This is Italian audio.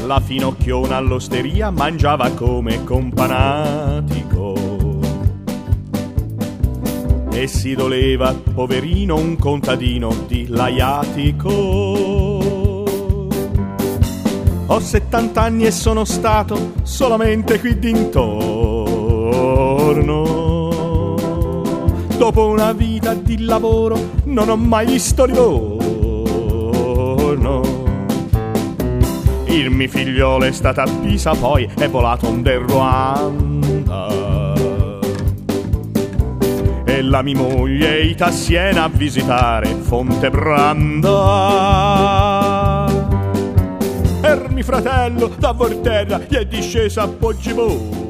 La finocchiona all'osteria mangiava come companatico e si doleva, poverino, un contadino di Laiatico. Ho 70 anni e sono stato solamente qui dintorno. Dopo una vita di lavoro non ho mai visto ritorno. Il mio figliolo è stato a Pisa, poi è volato in Ruanda. E la mia moglie è a Siena a visitare Fontebranda. E mio fratello da Volterra gli è disceso a Poggibonsi.